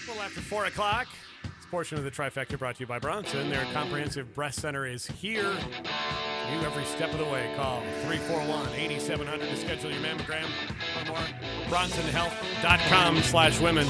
Well, after 4 o'clock, this portion of the trifecta brought to you by Bronson. Their comprehensive breast center is here. You every step of the way. Call 341-8700 to schedule your mammogram or more. BronsonHealth.com/women.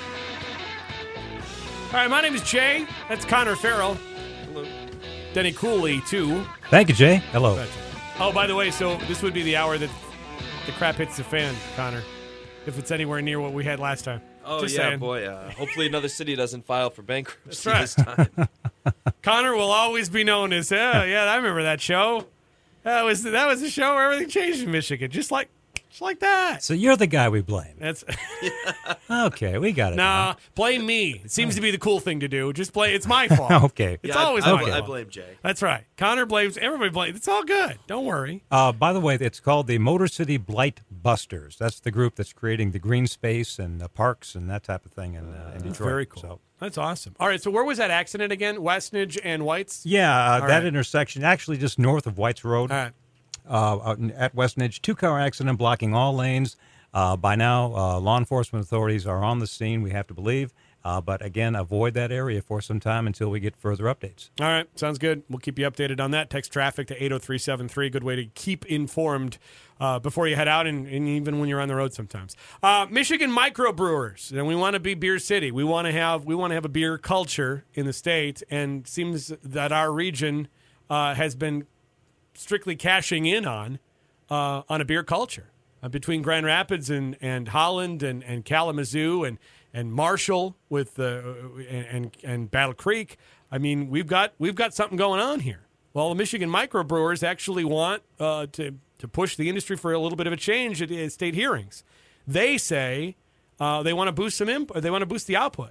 All right, my name is Jay. That's Connor Farrell. Hello. Denny Cooley, too. Thank you, Jay. Hello. Oh, by the way, so this would be the hour that the crap hits the fan, Connor, if it's anywhere near what we had last time. Oh, Just yeah, saying. boy. Hopefully another city doesn't file for bankruptcy That's this time. Connor will always be known as, yeah, I remember that show. That was the show where everything changed in Michigan, just like that. So you're the guy we blame. That's Okay, we got it. nah, blame me. It seems to be the cool thing to do. Just blame. It's my fault. Okay. It's Yeah, always I, my I fault. blame Jay. That's right. Connor blames. Everybody blames. It's all good. Don't worry. By the way, it's called the Motor City Blight Busters. That's the group that's creating the green space and the parks and that type of thing in Detroit. Very cool. So, That's awesome. All right. So where was that accident again? Westnedge and Whites. yeah, that right. intersection, actually just north of White's Road. All right. Out at Westnedge, 2-car accident blocking all lanes. By now, law enforcement authorities are on the scene, we have to believe. But again, avoid that area for some time until we get further updates. All right. Sounds good. We'll keep you updated on that. Text traffic to 80373. Good way to keep informed before you head out and even when you're on the road sometimes. Michigan microbrewers. And we want to be Beer City. We want to have a beer culture in the state. And it seems that our region has been strictly cashing in on a beer culture. Between Grand Rapids and Holland and Kalamazoo and Marshall with and Battle Creek, I mean we've got something going on here. Well, the Michigan microbrewers actually want to push the industry for a little bit of a change at state hearings. They say they want to boost they want to boost the output.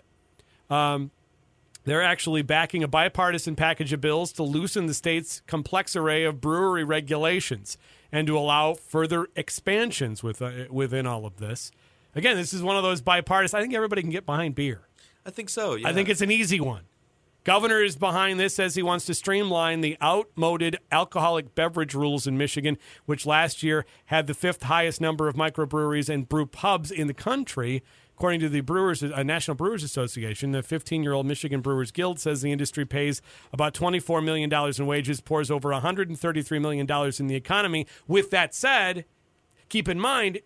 They're actually backing a bipartisan package of bills to loosen the state's complex array of brewery regulations and to allow further expansions within all of this. Again, this is one of those bipartisan. I think everybody can get behind beer. I think so, yeah. I think it's an easy one. Governor is behind this, says he wants to streamline the outmoded alcoholic beverage rules in Michigan, which last year had the 5th highest number of microbreweries and brew pubs in the country. According to the National Brewers Association, the 15-year-old Michigan Brewers Guild says the industry pays about $24 million in wages, pours over $133 million in the economy. With that said, keep in mind,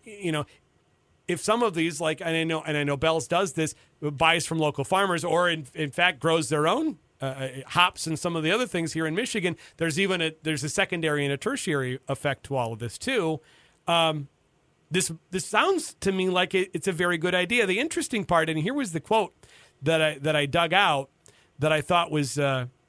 if some of these, and I know Bell's does this, buys from local farmers or in fact grows their own hops and some of the other things here in Michigan, there's a secondary and a tertiary effect to all of this too. This sounds to me like it's a very good idea. The interesting part, and here was the quote that I dug out that I thought was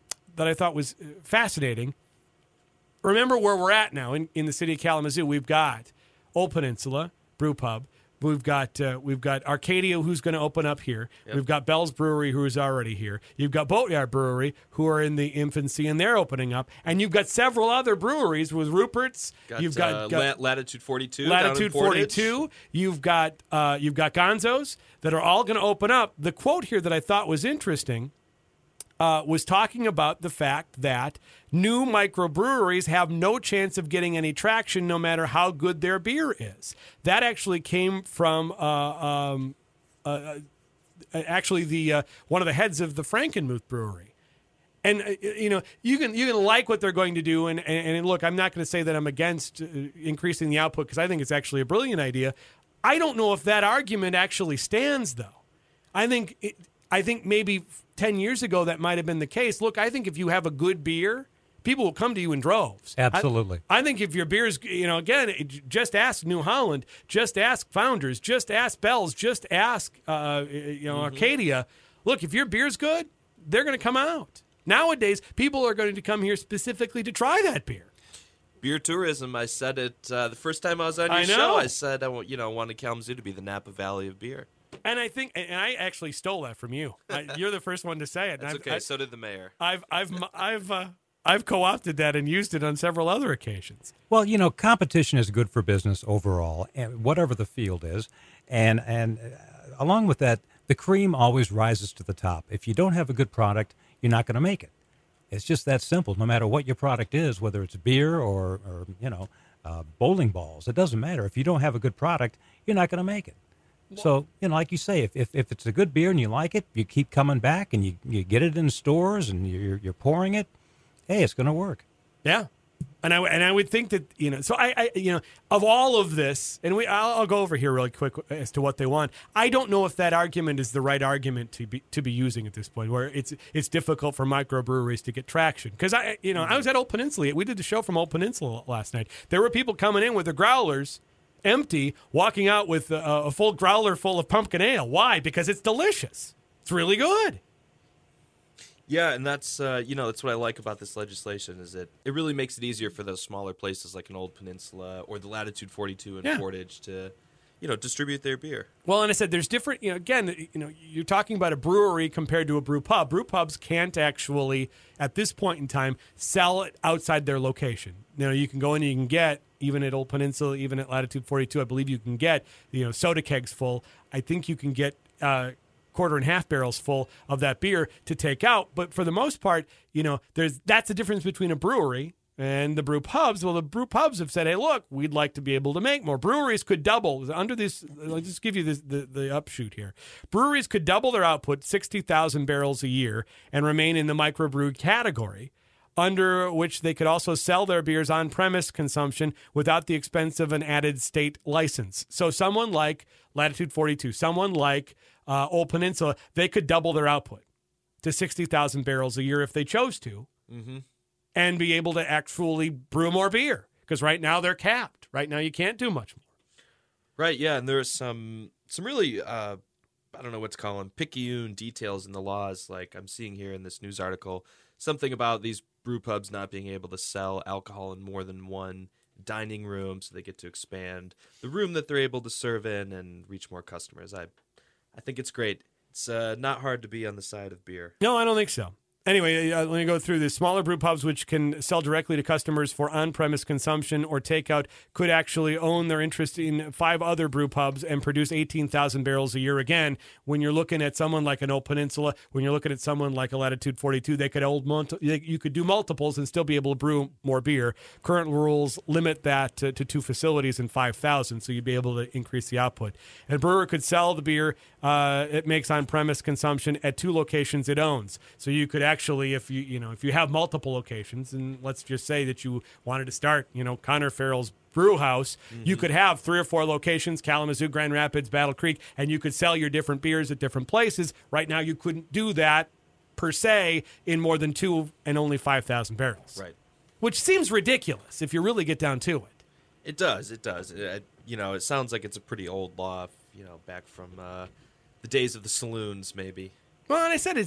fascinating. Remember where we're at now in the city of Kalamazoo. We've got Old Peninsula Brew Pub. We've got Arcadia, who's going to open up here. Yep. We've got Bell's Brewery, who is already here. You've got Boatyard Brewery, who are in the infancy, and they're opening up. And you've got several other breweries with Rupert's. You've got Latitude 42. Latitude 42. You've got Gonzo's that are all going to open up. The quote here that I thought was interesting was talking about the fact that new microbreweries have no chance of getting any traction no matter how good their beer is. That actually came from one of the heads of the Frankenmuth Brewery. And you can like what they're going to do, and look, I'm not going to say that I'm against increasing the output because I think it's actually a brilliant idea. I don't know if that argument actually stands, though. I think maybe 10 years ago that might have been the case. Look, I think if you have a good beer, people will come to you in droves. Absolutely. I think if your beer's, again, just ask New Holland, just ask Founders, just ask Bell's, just ask, Arcadia. Look, if your beer's good, they're going to come out. Nowadays, people are going to come here specifically to try that beer. Beer tourism, I said it the first time I was on your show. I said, I wanted Kalamazoo to be the Napa Valley of beer. And I actually stole that from you. You're the first one to say it. That's okay. So did the mayor. I've co-opted that and used it on several other occasions. Well, competition is good for business overall, and whatever the field is, and along with that, the cream always rises to the top. If you don't have a good product, you're not going to make it. It's just that simple. No matter what your product is, whether it's beer or bowling balls, it doesn't matter. If you don't have a good product, you're not going to make it. So, like you say, if it's a good beer and you like it, you keep coming back and you get it in stores and you're pouring it, hey, it's going to work. Yeah. And I would think that, so I of all of this, and I'll go over here really quick as to what they want. I don't know if that argument is the right argument to be using at this point, where it's difficult for microbreweries to get traction. Because I was at Old Peninsula. We did the show from Old Peninsula last night. There were people coming in with their growlers empty, walking out with a full growler full of pumpkin ale. Why? Because it's delicious. It's really good. Yeah, and that's that's what I like about this legislation is it really makes it easier for those smaller places like an Old Peninsula or the Latitude 42 in Portage to distribute their beer. Well, and I said there's different, again, you're talking about a brewery compared to a brew pub. Brew pubs can't actually, at this point in time, sell it outside their location. You can go in and you can get, even at Old Peninsula, even at Latitude 42, I believe you can get, soda kegs full. I think you can get quarter and half barrels full of that beer to take out. But for the most part, that's the difference between a brewery and the brew pubs. Well, the brew pubs have said, hey, look, we'd like to be able to make more. Breweries could double. Under this, I'll just give you the upshoot here. Breweries could double their output, 60,000 barrels a year, and remain in the microbrew category, under which they could also sell their beers on-premise consumption without the expense of an added state license. So someone like Latitude 42, someone like Old Peninsula, they could double their output to 60,000 barrels a year if they chose to, and be able to actually brew more beer. Because right now they're capped. Right now you can't do much more. Right, yeah, and there's some really, I don't know what to call them, picayune details in the laws. Like I'm seeing here in this news article, something about these brew pubs not being able to sell alcohol in more than one dining room, so they get to expand the room that they're able to serve in and reach more customers. I think it's great. It's not hard to be on the side of beer. No, I don't think so. Anyway, let me go through this. Smaller brew pubs, which can sell directly to customers for on-premise consumption or takeout, could actually own their interest in 5 other brew pubs and produce 18,000 barrels a year. Again, when you're looking at someone like an Old Peninsula, when you're looking at someone like a Latitude 42, you could do multiples and still be able to brew more beer. Current rules limit that to 2 facilities and 5,000, so you'd be able to increase the output. And a brewer could sell the beer it makes on-premise consumption at 2 locations it owns. So you could actually, if you have multiple locations, and let's just say that you wanted to start, Connor Farrell's brew house, you could have 3 or 4 locations, Kalamazoo, Grand Rapids, Battle Creek, and you could sell your different beers at different places. Right now you couldn't do that per se in more than 2 and only 5,000 barrels. Right. Which seems ridiculous if you really get down to it. It does. It sounds like it's a pretty old law, back from the days of the saloons, maybe. Well, and I said,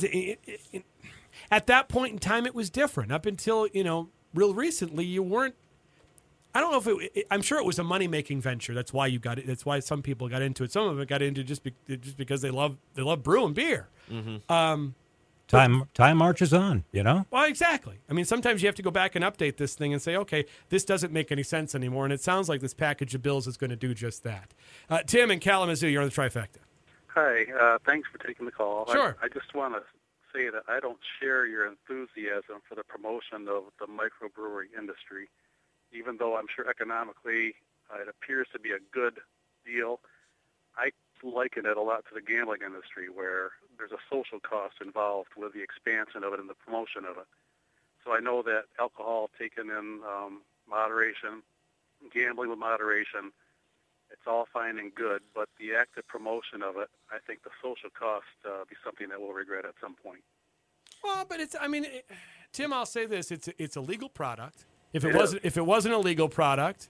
at that point in time, it was different. Up until, real recently, you weren't. I don't know if I'm sure it was a money-making venture. That's why you got it. That's why some people got into it. Some of it got into just because they love brewing beer. Mm-hmm. Time marches on, Well, exactly. I mean, sometimes you have to go back and update this thing and say, okay, this doesn't make any sense anymore. And it sounds like this package of bills is going to do just that. Tim in Kalamazoo, you're on the trifecta. Hi, thanks for taking the call. Sure. I just want to say that I don't share your enthusiasm for the promotion of the microbrewery industry, even though I'm sure economically it appears to be a good deal. I liken it a lot to the gambling industry, where there's a social cost involved with the expansion of it and the promotion of it. So I know that alcohol taken in moderation, gambling with moderation, it's all fine and good, but the active promotion of it, I think the social cost be something that we'll regret at some point. Well, but Tim, I'll say this: it's a legal product. If it wasn't a legal product,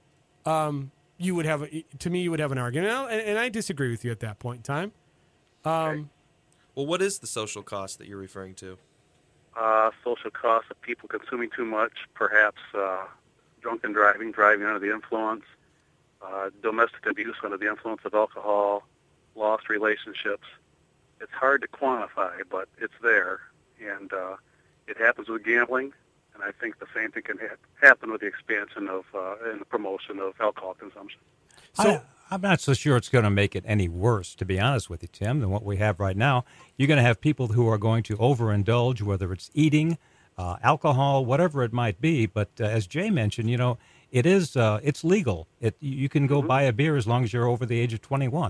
you would have an argument, and I disagree with you at that point in time. Okay. Well, what is the social cost that you're referring to? Social cost of people consuming too much, perhaps drunken driving under the influence, domestic abuse under the influence of alcohol, lost relationships. It's hard to quantify, but it's there, and it happens with gambling, and I think the same thing can happen with the expansion of and the promotion of alcohol consumption. So I'm not so sure it's going to make it any worse, to be honest with you, Tim, than what we have right now. You're going to have people who are going to overindulge, whether it's eating, alcohol, whatever it might be. But as Jay mentioned, it's legal. You can go buy a beer as long as you're over the age of 21.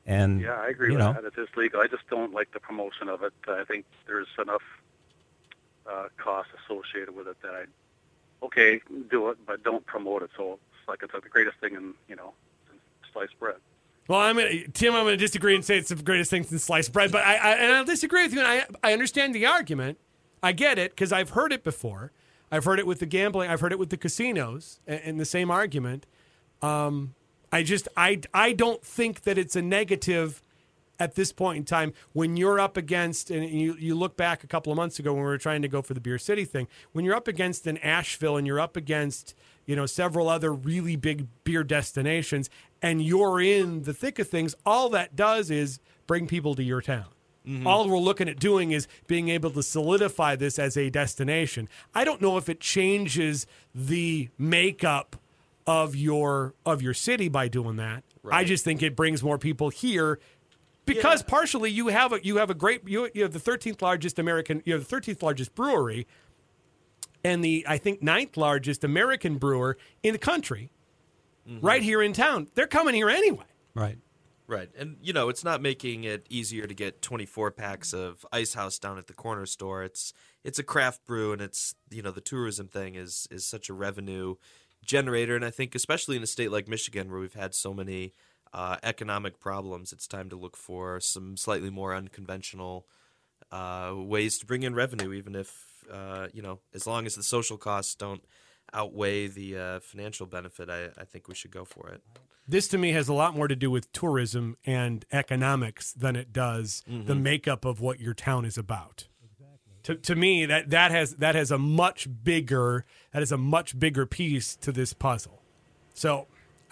And Yeah, I agree you with know, that. It is legal. I just don't like the promotion of it. I think there's enough cost associated with it that okay, do it, but don't promote it. So it's like it's the greatest thing in sliced bread. Well, Tim, I'm going to disagree and say it's the greatest thing since sliced bread, but I'll disagree with you. And I understand the argument. I get it because I've heard it before. I've heard it with the gambling. I've heard it with the casinos and the same argument. I don't think that it's a negative at this point in time when you're up against, and you look back a couple of months ago when we were trying to go for the Beer City thing, when you're up against an Asheville and you're up against, several other really big beer destinations and you're in the thick of things, all that does is bring people to your town. Mm-hmm. All we're looking at doing is being able to solidify this as a destination. I don't know if it changes the makeup of your city by doing that. Right. I just think it brings more people here because partially you have the 13th largest brewery and the I think 9th largest American brewer in the country. Mm-hmm. Right here in town. They're coming here anyway. Right. Right. And, it's not making it easier to get 24 packs of Ice House down at the corner store. It's a craft brew, and it's, the tourism thing is such a revenue generator. And I think especially in a state like Michigan where we've had so many economic problems, it's time to look for some slightly more unconventional ways to bring in revenue, even if, as long as the social costs don't outweigh the financial benefit, I think we should go for it. This to me has a lot more to do with tourism and economics than it does the makeup of what your town is about. Exactly. To me, that has a much bigger piece to this puzzle. So,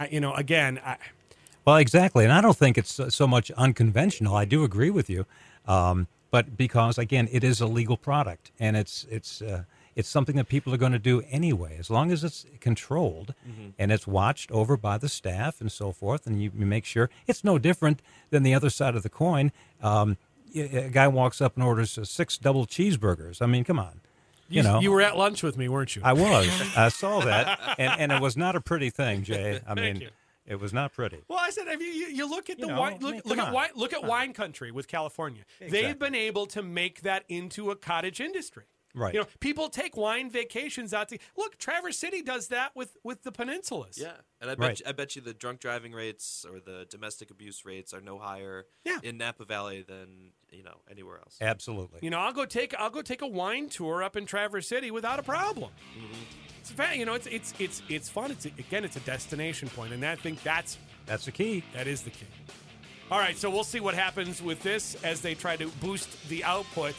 well, exactly, and I don't think it's so much unconventional. I do agree with you, but because again, it is a legal product, and it's something that people are going to do anyway, as long as it's controlled and it's watched over by the staff and so forth, and you make sure. It's no different than the other side of the coin. A guy walks up and orders 6 double cheeseburgers. I mean, come on. You were at lunch with me, weren't you? I was. I saw that, and it was not a pretty thing, Jay. I mean, it was not pretty. Well, I said, you look at look at wine country with California. Exactly. They've been able to make that into a cottage industry. Right. People take wine vacations out to look. Traverse City does that with the peninsulas. Yeah, and I bet you the drunk driving rates or the domestic abuse rates are no higher in Napa Valley than anywhere else. Absolutely. I'll go take a wine tour up in Traverse City without a problem. Mm-hmm. It's fun. It's a destination point, and I think that's the key. That is the key. All right, so we'll see what happens with this as they try to boost the output.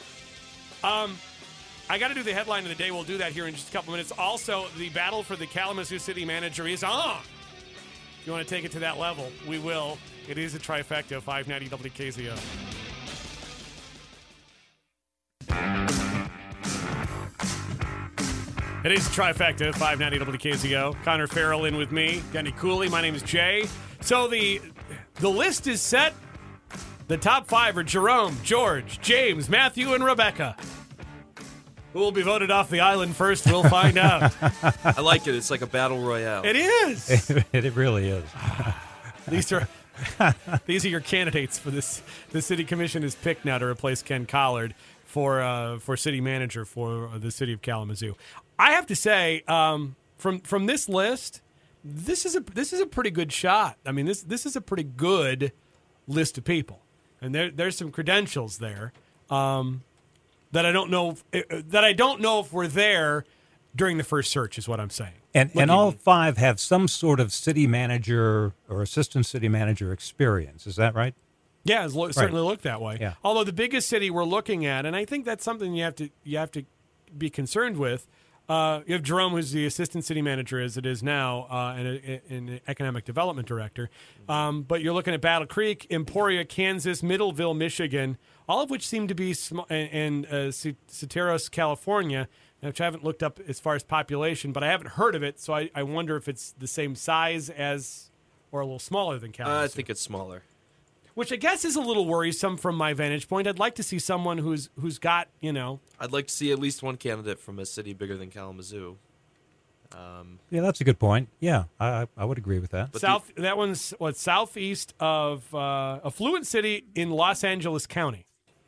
I got to do the headline of the day. We'll do that here in just a couple minutes. Also, the battle for the Kalamazoo City Manager is on. If you want to take it to that level, we will. It is a trifecta, 590 WKZO. It is a trifecta, 590 WKZO. Connor Farrell in with me, Denny Cooley. My name is Jay. So the list is set. The top 5 are Jerome, George, James, Matthew, and Rebecca. Who will be voted off the island first, we'll find out. I like it. It's like a battle royale. It is. It really is. These are your candidates for this. The city commission is picked now to replace Ken Collard for city manager for the city of Kalamazoo. I have to say, from this list, this is a pretty good shot. I mean, this is a pretty good list of people, and there's some credentials there. That I don't know if we're there during the first search is what I'm saying. And all 5 have some sort of city manager or assistant city manager experience. Is that right? Yeah, it's certainly looked that way. Yeah. Although the biggest city we're looking at, and I think that's something you have to be concerned with. You have Jerome, who's the assistant city manager as it is now, and an economic development director. But you're looking at Battle Creek, Emporia, Kansas, Middleville, Michigan, all of which seem to be and Soteros, California, which I haven't looked up as far as population, but I haven't heard of it, so I wonder if it's the same size as or a little smaller than Kalamazoo. I think it's smaller. Which I guess is a little worrisome from my vantage point. I'd like to see someone who's got, I'd like to see at least one candidate from a city bigger than Kalamazoo. Yeah, that's a good point. Yeah, I would agree with that. That one's southeast of affluent city in Los Angeles County,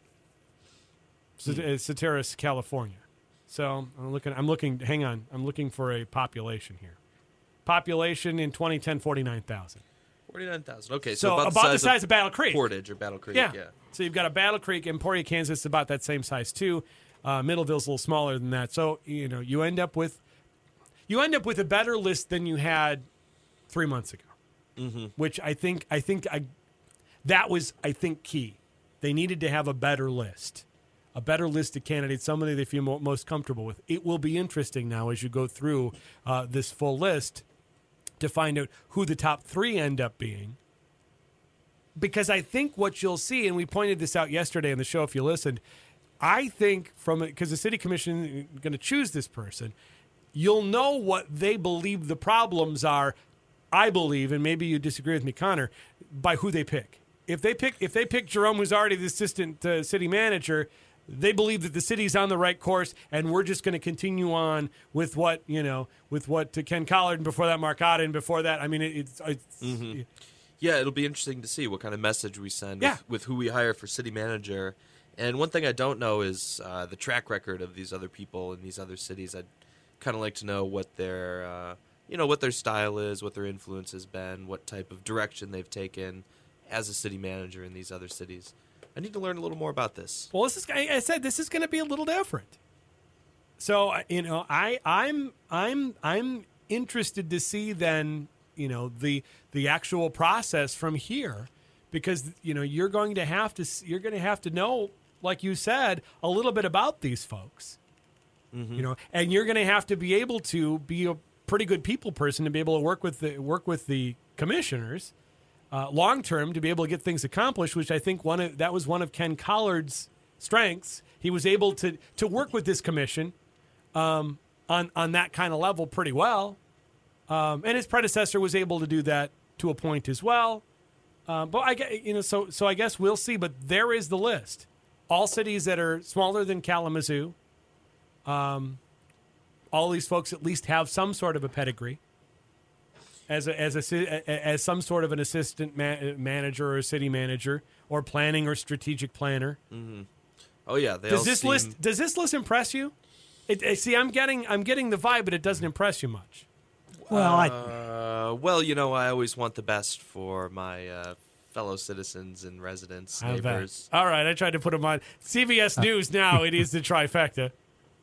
Soteris, California. So I'm looking. Hang on, I'm looking for a population here. Population in 2010, 49,000. 49,000. Okay, So about the size of Battle Creek. Portage or Battle Creek. Yeah. Yeah. So you've got a Battle Creek. Emporia, Kansas, about that same size too. Middleville's a little smaller than that. So you end up with a better list than you had 3 months ago, which I think that was key. They needed to have a better list of candidates, somebody they feel most comfortable with. It will be interesting now as you go through this full list to find out who the top 3 end up being. Because I think what you'll see, and we pointed this out yesterday on the show if you listened, I think because the city commission is going to choose this person, you'll know what they believe the problems are, I believe, and maybe you disagree with me, Connor, by who they pick. If they pick Jerome, who's already the assistant city manager, they believe that the city's on the right course, and we're just going to continue on with what Ken Collard, and before that Mark Otta, and before that, I mean, it's Yeah, it'll be interesting to see what kind of message we send with who we hire for city manager. And one thing I don't know is the track record of these other people in these other cities. I'd kind of like to know what their style is, what their influence has been, what type of direction they've taken as a city manager in these other cities. I need to learn a little more about this. Well, I said this is going to be a little different. So I'm interested to see then the actual process from here, because you're going to have to know, like you said, a little bit about these folks, and you're going to have to be able to be a pretty good people person to be able to work with the commissioners. Long term, to be able to get things accomplished, which I think that was one of Ken Collard's strengths. He was able to work with this commission on that kind of level pretty well, and his predecessor was able to do that to a point as well. But I guess we'll see. But there is the list: all cities that are smaller than Kalamazoo. All these folks at least have some sort of a pedigree as some sort of an assistant manager or a city manager or planning or strategic planner. Mm-hmm. Oh yeah, does this list impress you? I'm getting the vibe, but it doesn't impress you much. Well, I always want the best for my fellow citizens and residents, neighbors. All right, I tried to put them on CBS News. Now it is the trifecta.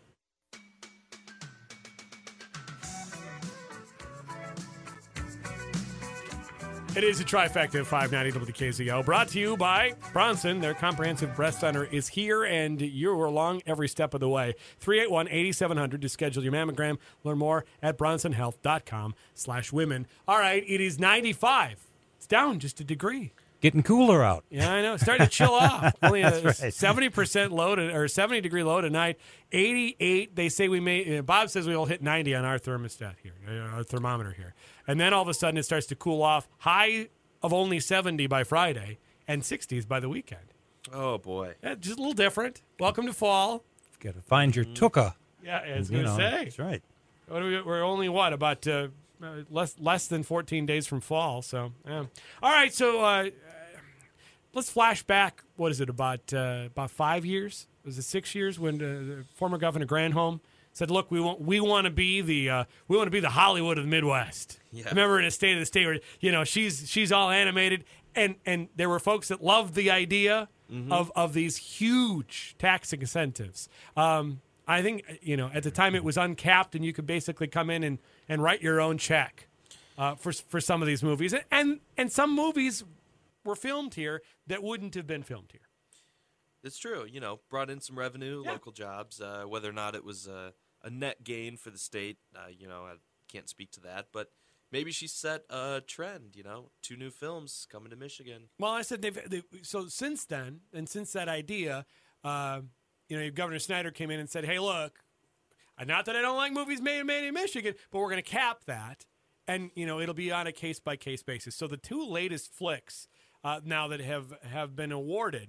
It is a trifecta of 590 WKZO, brought to you by Bronson. Their comprehensive breast center is here, and you're along every step of the way. 381-8700 to schedule your mammogram. Learn more at bronsonhealth.com/women. All right, it is 95. It's down just a degree. Getting cooler out. Yeah, I know. It's starting to chill off. Only a That's right. 70% low or 70-degree low tonight. 88. They say we may. Bob says we will hit 90 on our thermostat here, our thermometer here, and then all of a sudden it starts to cool off. High of only 70 by Friday and 60s by the weekend. Oh boy, Yeah, just a little different. Welcome to fall. Got to find your tuka. Yeah, I was going to say. That's right. We're only about less than 14 days from fall. So, yeah. All right. So let's flash back. What is it, about 5 years? Was it 6 years when the former Governor Granholm said, "Look, we want to be the Hollywood of the Midwest." Yeah. I remember in a State of the State where she's all animated, and there were folks that loved the idea of these huge tax incentives. I think at the time it was uncapped, and you could basically come in and write your own check for some of these movies, and some movies were filmed here that wouldn't have been filmed here. It's true. Brought in some revenue, Yeah. local jobs. Whether or not it was a net gain for the state, I can't speak to that. But maybe she set a trend. 2 new films coming to Michigan. Well, I said so since then, and since that idea, Governor Snyder came in and said, "Hey, look, not that I don't like movies made in Michigan, but we're going to cap that, and it'll be on a case by case basis." So the 2 latest flicks now that have been awarded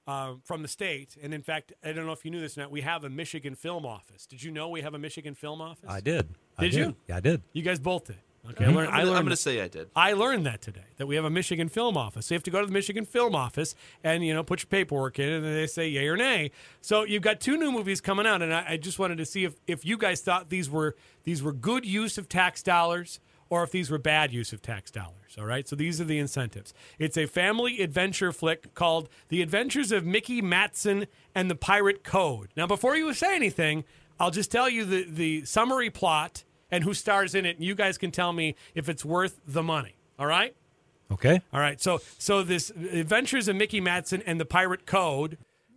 from the state. And in fact, I don't know if you knew this or not, we have a Michigan film office. Did you know we have a Michigan film office? I did. Did you? Yeah, I did. You guys both did. Okay, I'm going to say I did. I learned that today, that we have a Michigan film office. So you have to go to the Michigan film office and, put your paperwork in, and then they say yay or nay. So you've got 2 new movies coming out, and I just wanted to see if you guys thought these were good use of tax dollars or if these were bad use of tax dollars, all right? So these are the incentives. It's a family adventure flick called The Adventures of Mickey Matson and the Pirate Code. Now, before you say anything, I'll just tell you the summary plot and who stars in it, and you guys can tell me if it's worth the money. All right? Okay. All right. So this Adventures of Mickey Matson and the Pirate Code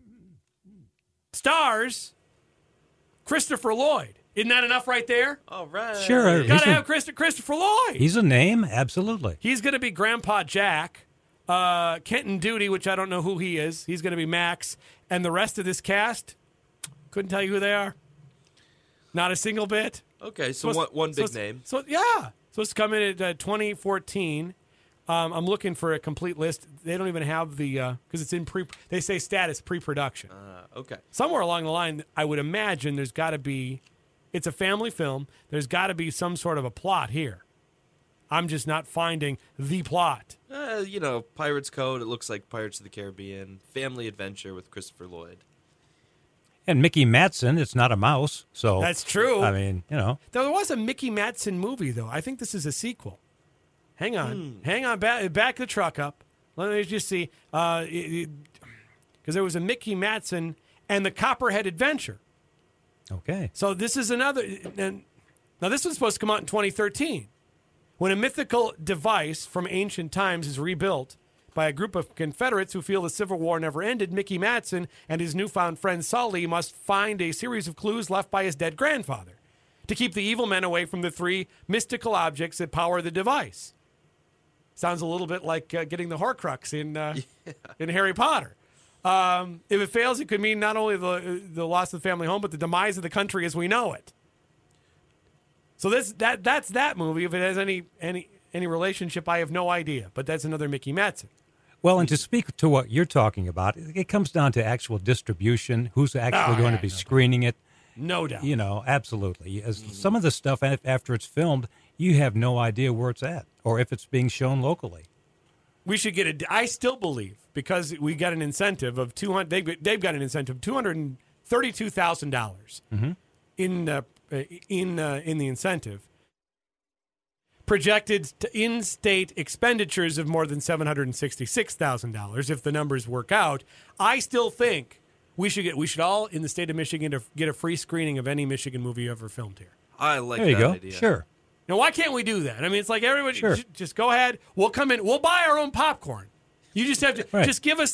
stars Christopher Lloyd. Isn't that enough right there? All right. Sure. Got to have Christopher Lloyd. He's a name, absolutely. He's going to be Grandpa Jack. Kenton Duty, which I don't know who he is. He's going to be Max. And the rest of this cast, couldn't tell you who they are. Not a single bit. Okay, so one big name. So it's coming at 2014. I'm looking for a complete list. They don't even have the because it's in they say status pre-production. Okay. Somewhere along the line, I would imagine there's got to be. It's a family film. There's got to be some sort of a plot here. I'm just not finding the plot. Pirates Code. It looks like Pirates of the Caribbean. Family adventure with Christopher Lloyd. And Mickey Matson, it's not a mouse, so That's true. I mean, There was a Mickey Matson movie, though. I think this is a sequel. Hang on. Back the truck up. Let me just see. Because there was a Mickey Matson and the Copperhead Adventure. Okay. So this is another. Now, this was supposed to come out in 2013. When a mythical device from ancient times is rebuilt by a group of Confederates who feel the Civil War never ended, Mickey Matson and his newfound friend Sully must find a series of clues left by his dead grandfather to keep the evil men away from the 3 mystical objects that power the device. Sounds a little bit like getting the Horcrux in Harry Potter. If it fails, it could mean not only the loss of the family home, but the demise of the country as we know it. So that's that movie. If it has any relationship, I have no idea. But that's another Mickey Matson. Well, and to speak to what you're talking about, it comes down to actual distribution, who's actually going to be screening it. No doubt. Absolutely. As some of the stuff, after it's filmed, you have no idea where it's at or if it's being shown locally. We should get I still believe, because we got an incentive of they've got an incentive of $232,000 in the incentive. Projected in-state expenditures of more than $766,000 if the numbers work out. I still think we should all in the state of Michigan get a free screening of any Michigan movie ever filmed here. I like there you that go. idea. Sure. Now, why can't we do that? I mean, it's like everybody Sure. just go ahead. We'll come in. We'll buy our own popcorn. You just have to Right. just give us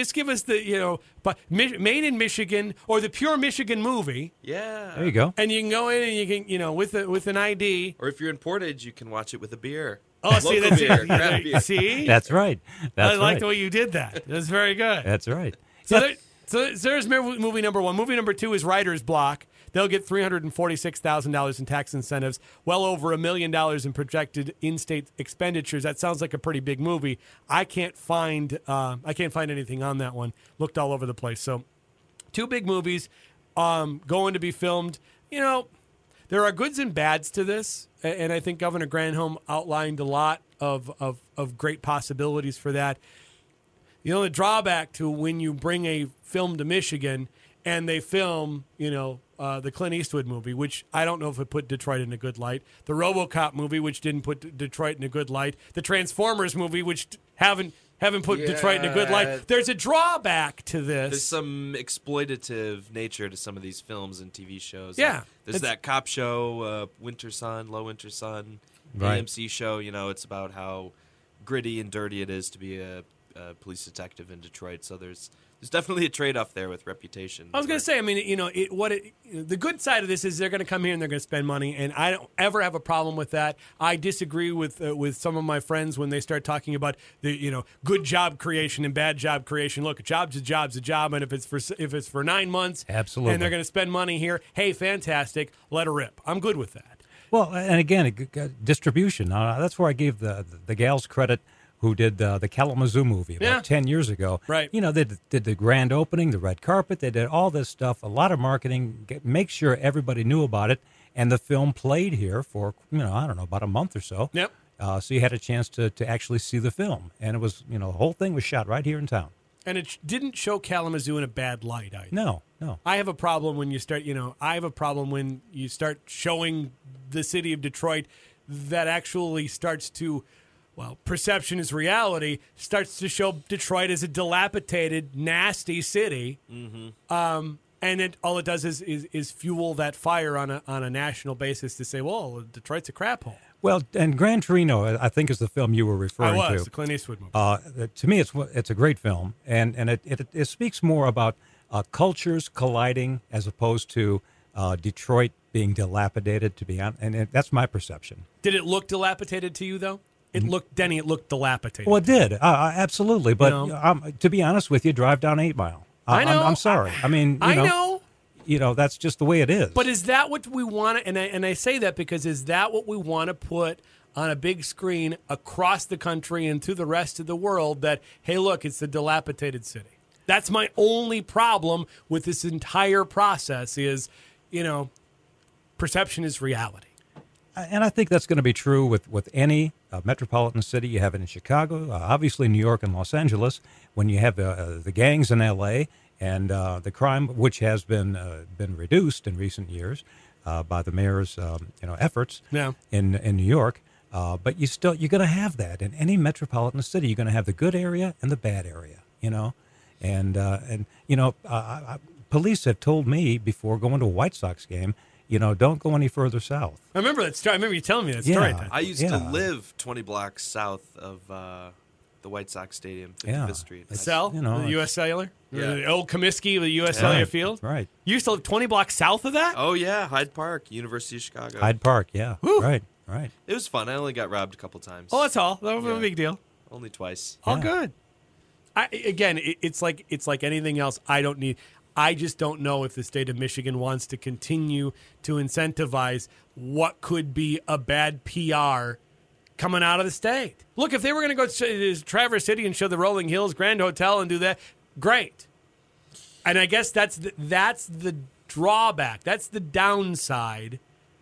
the but made in Michigan or the pure Michigan movie, Yeah. There you go. and you can go in and you can with an ID. Or if you're in Portage, you can watch it with a beer. Oh, see, Local that's beer, craft beer. see, That's right. That's I like right. the way you did that. That's very good. That's right. So there's movie number 1. Movie number 2 is Writer's Block. They'll get $346,000 in tax incentives, well over $1 million in projected in-state expenditures. That sounds like a pretty big movie. I can't find anything on that one. Looked all over the place. So 2 big movies going to be filmed. There are goods and bads to this, and I think Governor Granholm outlined a lot of great possibilities for that. The drawback to when you bring a film to Michigan and they film, the Clint Eastwood movie, which I don't know if it put Detroit in a good light. The RoboCop movie, which didn't put Detroit in a good light. The Transformers movie, which haven't put Detroit in a good light. There's a drawback to this. There's some exploitative nature to some of these films and TV shows. Yeah. There's that cop show, Winter Sun, Low Winter Sun, Right. AMC show. It's about how gritty and dirty it is to be a police detective in Detroit. So there's definitely a trade-off there with reputation. I was going to say, I mean, the good side of this is they're going to come here and they're going to spend money, and I don't ever have a problem with that. I disagree with some of my friends when they start talking about the good job creation and bad job creation. Look, a job's a job, and if it's for 9 months, Absolutely. and they're going to spend money here, hey, fantastic, let her rip. I'm good with that. Well, and again, distribution. That's where I gave the gals credit who did the Kalamazoo movie about Yeah. 10 years ago. Right. You know, they did the grand opening, the red carpet. They did all this stuff, a lot of marketing, make sure everybody knew about it. And the film played here for, I don't know, about a month or so. Yep. So you had a chance to actually see the film. And it was, the whole thing was shot right here in town. And it didn't show Kalamazoo in a bad light either. No. I have a problem when you start, I have a problem when you start showing the city of Detroit that actually starts to, perception is reality, starts to show Detroit as a dilapidated, nasty city. Mm-hmm. And all it does is fuel that fire on a national basis to say, well, Detroit's a crap hole. Well, and Gran Torino, I think, is the film you were referring to. The Clint Eastwood movie. To me, it's a great film, and it speaks more about cultures colliding as opposed to Detroit being dilapidated. To be honest, and that's my perception. Did it look dilapidated to you, though? It looked dilapidated. Well, it did, absolutely. But to be honest with you, drive down 8 Mile. I know. I'm sorry. I mean, I know. That's just the way it is. But is that what we want to, and I say that because is that what we want to put on a big screen across the country and to the rest of the world that, hey, look, it's the dilapidated city? That's my only problem with this entire process is, perception is reality. And I think that's going to be true with any metropolitan city. You have it in Chicago, obviously New York and Los Angeles. When you have the gangs in L.A., and the crime, which has been reduced in recent years by the mayor's efforts in New York, but you're going to have that in any metropolitan city. You're going to have the good area and the bad area, and police have told me before going to a White Sox game, don't go any further south. I remember that story. I remember you telling me that story. I used to live 20 blocks south of the White Sox Stadium, 55th Street. The U.S. Cellular? Yeah. The old Comiskey, the U.S. Cellular Field? Right. You used to live 20 blocks south of that? Oh, yeah, Hyde Park, University of Chicago. Hyde Park, yeah. Whew. Right. It was fun. I only got robbed a couple times. Oh, that's all. That was a big deal. Only twice. All good. It's like anything else. I just don't know if the state of Michigan wants to continue to incentivize what could be a bad PR coming out of the state. Look, if they were going to go to Traverse City and show the Rolling Hills Grand Hotel and do that, great. And I guess that's the drawback. That's the downside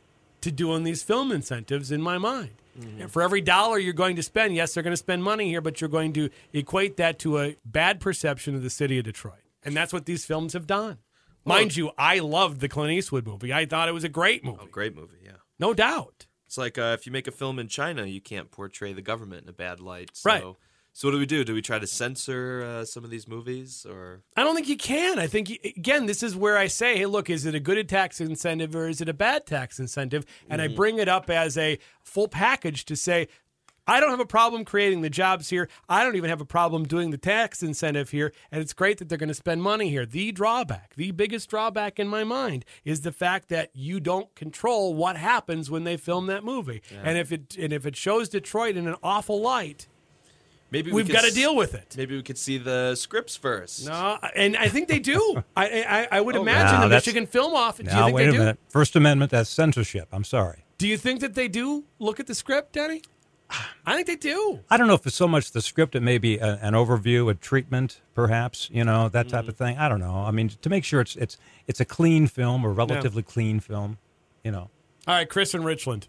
to doing these film incentives in my mind. Mm-hmm. For every dollar you're going to spend, yes, they're going to spend money here, but you're going to equate that to a bad perception of the city of Detroit. And that's what these films have done. Mind you, I loved the Clint Eastwood movie. I thought it was a great movie. Oh, great movie, yeah. No doubt. It's like if you make a film in China, you can't portray the government in a bad light. So, right. So what do? Do we try to censor some of these movies? Or I don't think you can. I think, again, this is where I say, hey, look, is it a good tax incentive or is it a bad tax incentive? And I bring it up as a full package to say, I don't have a problem creating the jobs here. I don't even have a problem doing the tax incentive here. And it's great that they're going to spend money here. The biggest drawback in my mind is the fact that you don't control what happens when they film that movie. Yeah. And if it shows Detroit in an awful light, maybe we've got to deal with it. Maybe we could see the scripts first. No, and I think they do. I would imagine the Michigan Film Office. Do you think wait they a do? minute. First Amendment, that's censorship. I'm sorry. Do you think that they do look at the script, Danny? I think they do. I don't know if it's so much the script. It may be an overview, a treatment, perhaps. That type of thing. I don't know. I mean, to make sure it's a clean film, or relatively clean film. All right, Chris in Richland.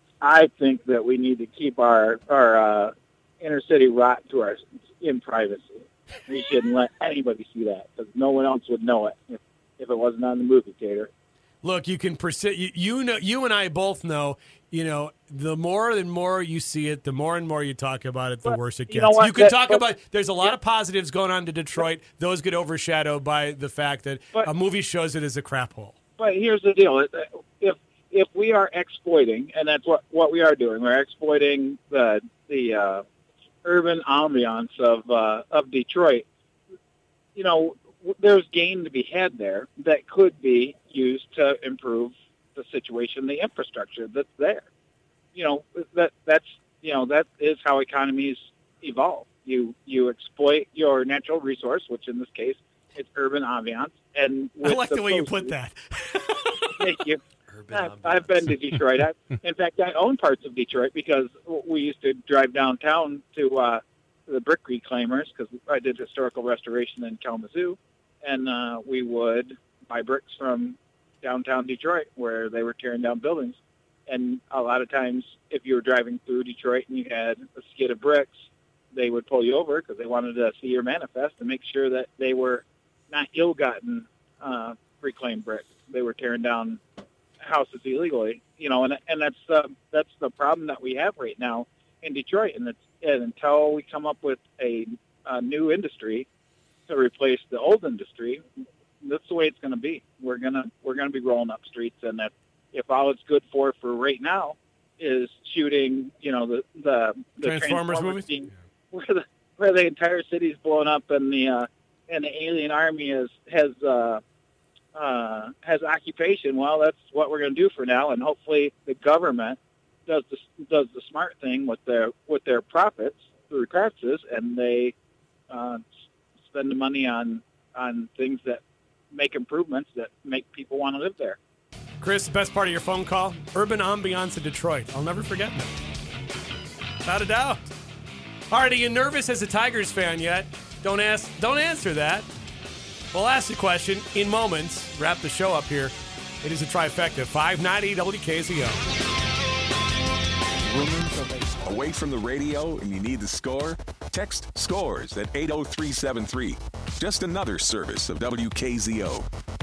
I think that we need to keep our inner city rot to our in privacy. We shouldn't let anybody see that because no one else would know it if it wasn't on the movie theater. Look, you can you and I both know. The more and more you see it, the more and more you talk about it, the worse it gets. You can talk about. There's a lot of positives going on to Detroit. Those get overshadowed by the fact that a movie shows it as a crap hole. But here's the deal: if we are exploiting, and that's what we are doing, we're exploiting the urban ambiance of Detroit. There's gain to be had there that could be used to improve the situation, the infrastructure that's there. That is how economies evolve. You exploit your natural resource, which in this case is urban ambiance. And I like the way you put that. Thank you. I've been to Detroit. In fact, I own parts of Detroit because we used to drive downtown to the brick reclaimers, because I did historical restoration in Kalamazoo, and we would buy bricks from downtown Detroit where they were tearing down buildings. And a lot of times, if you were driving through Detroit and you had a skid of bricks, they would pull you over because they wanted to see your manifest and make sure that they were not ill-gotten reclaimed bricks. They were tearing down houses illegally, and that's the problem that we have right now in Detroit. And until we come up with a new industry to replace the old industry, that's the way it's going to be. We're gonna be rolling up streets, and that if all it's good for right now is shooting, the Transformers movies, scene, where the entire city's blown up and the alien army has occupation. Well, that's what we're going to do for now, and hopefully the government does the smart thing with their profits through taxes, and they spend the money on things that make improvements that make people want to live there. Chris, the best part of your phone call, urban ambiance of Detroit. I'll never forget that. Without a doubt. All right, are you nervous as a Tigers fan yet? Don't answer that. We'll ask the question in moments. Wrap the show up here. It is a trifecta. 590 WKZO. Away from the radio and you need the score? Text SCORES at 80373. Just another service of WKZO.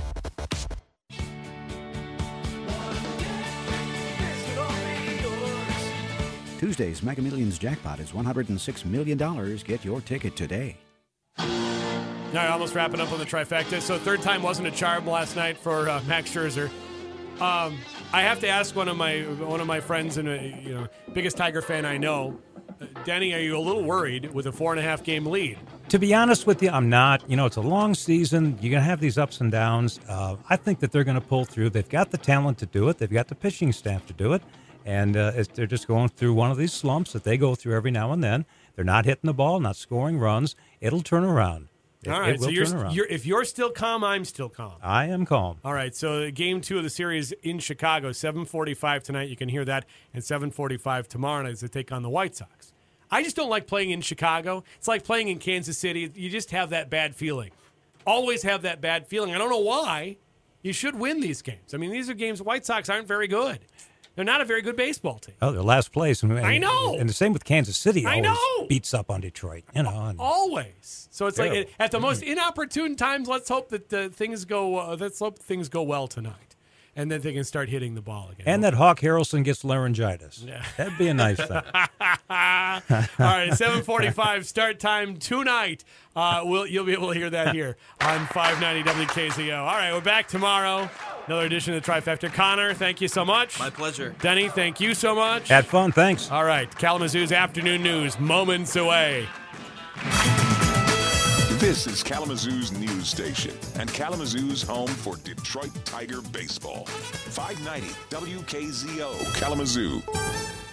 Tuesday's Mega Millions jackpot is $106 million. Get your ticket today. All right, almost wrapping up on the trifecta. So third time wasn't a charm last night for Max Scherzer. I have to ask one of my friends and biggest Tiger fan I know, Denny, are you a little worried with a 4.5 game lead? To be honest with you, I'm not. It's a long season. You're going to have these ups and downs. I think that they're going to pull through. They've got the talent to do it. They've got the pitching staff to do it. And they're just going through one of these slumps that they go through every now and then. They're not hitting the ball, not scoring runs. It'll turn around. All right, so if you're still calm, I'm still calm. I am calm. All right, so game 2 of the series in Chicago, 7:45 tonight. You can hear that, and 7:45 tomorrow night as they take on the White Sox. I just don't like playing in Chicago. It's like playing in Kansas City. You just have that bad feeling. Always have that bad feeling. I don't know why. You should win these games. I mean, these are games. The White Sox aren't very good. They're not a very good baseball team. Oh, they're last place. I know. And the same with Kansas City. I know. Beats up on Detroit. Always. So it's terrible. like at the most inopportune times, let's hope that things go well tonight. And then they can start hitting the ball again. And that Hawk Harrelson gets laryngitis. Yeah. That'd be a nice thing. All right, 7:45 start time tonight. You'll be able to hear that here on 590 WKZO. All right, we're back tomorrow. Another edition of the Trifecta. Connor, thank you so much. My pleasure. Denny, thank you so much. Had fun, thanks. All right, Kalamazoo's afternoon news, moments away. This is Kalamazoo's news station and Kalamazoo's home for Detroit Tiger baseball. 590 WKZO Kalamazoo.